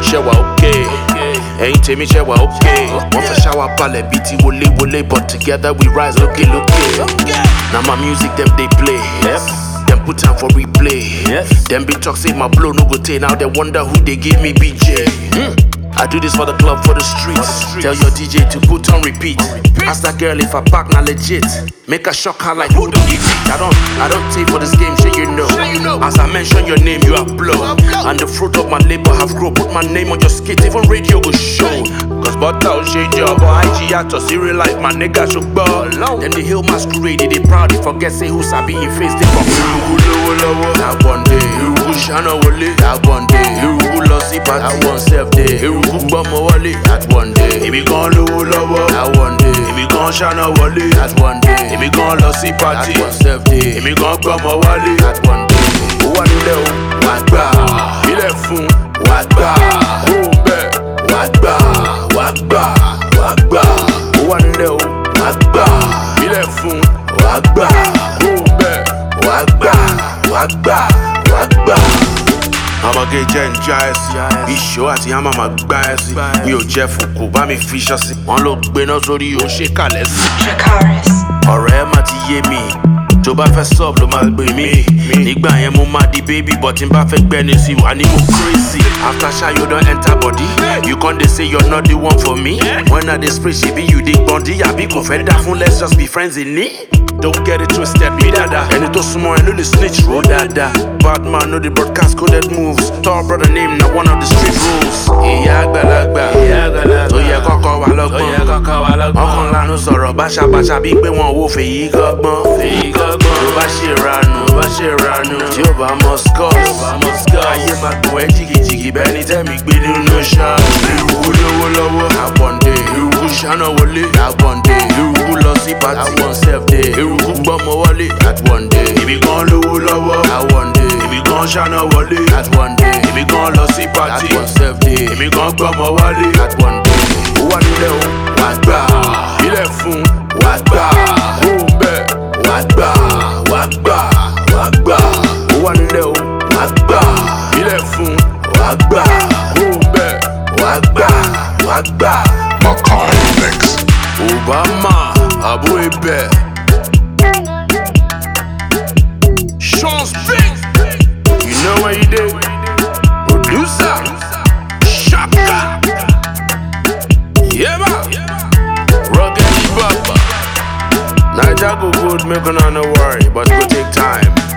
shewa okay. Ain't tell me shewa okay. One for shower pale BT wole, but together we rise, look it. Now my music them they play. Them put time for replay. Them be talk say my blow no go take. Now they wonder who they give me BJ. I do this for the club, for the streets. Tell your DJ to put on repeat. Ask that girl if I pack na legit. Make her shock her like who do you eat? I don't take for this game, sure you know. As I mention your name, you are blow. And the fruit of my labor have grown. Put my name on your skit, even radio go show. Cause butter will change your boy. IG out to serial life, my nigga should ball. Then they hail masquerade, they proud, they forget say who sabi in face, they fuck. That one day, you shana wole. That one day, you lossy party. That one self day, you that one day. If we gon' low, that one day. If we gon' shana wole, that one day. If we gon' lossy party, that one self day. If we gon' come a wale, that one day. One day, wagba, ile fun, wagba, ombe, wagba. One day, wagba, ile fun, wagba, ombe, wagba. I'ma get giant be sure àti àmà máa gbá ẹ sí. Mi ò jẹ́ fòkò bá mi fi ṣọ́ sí. Wọ́n ló gbéná sórí o ṣe kàlẹ́ sí. Ọ̀rọ̀ ẹ má ti yé mi. Tó bá fẹ́ sub ló máa gbé mi. Nígbà yẹn mo máa di baby but tí n bá fẹ́ gbẹ́ni sí wà ní mo crazy. After ṣá you don enter body. You con dey say you're not the one for me. When I dey spray ṣebí you dey gbọ̀ndí. Àbí kò fẹ́ dá fún let's just be friends in it. Don't get it twisted, me dada. Ẹni tó súnmọ́ ẹ ló lè snitch roll dada. Bad man know the broadcast coded moves. Tall brother name na one of the street rules. Ìyá àgbàlagbà tó yẹ kọ́kọ́ wà lọ́gbọ́n. Ọkàn lánàá sọ̀rọ̀ báṣabáṣa bí pé wọn ò fèyí kọ́gbọ́n. Tó bá ṣe ranù tí ó bá mọ scores. Ayé máa gbọ́ ẹ jìgìjìgì bẹ́ẹ̀ ni tẹ́mi gbé nínú ṣá. Eruku lówó lọ́wọ́ àbọ̀ǹdé. Eruku ṣáná wọlé àbọ̀ǹdé. Eruku lọ sí pàtì àwọn self day. Eruku gbọ́mọ wọlé at one day. Ibi kan lówó lọ́wọ́ at one day. Ibi kan ṣáná wọlé at one day. Ibi kan lọ sí pàtì at one self day. Ibi kan gbọ́mọ wọlé at one day. Ó wà nílẹ̀ o, wà gbà. Ilẹ̀ fún wà gbà. Ó bẹ̀ wà gbà. Ó wà nílẹ̀ o, wà gbà. Ilẹ̀ fún wà gbà. Ó bẹ̀ wà gbà. Makai Mix. Obama, Abu Ebe. Sean's big. You know what you did? Producer. Shaka. Yeah, man. Rugged Baba. Naija go good, make no worry, but it go take time.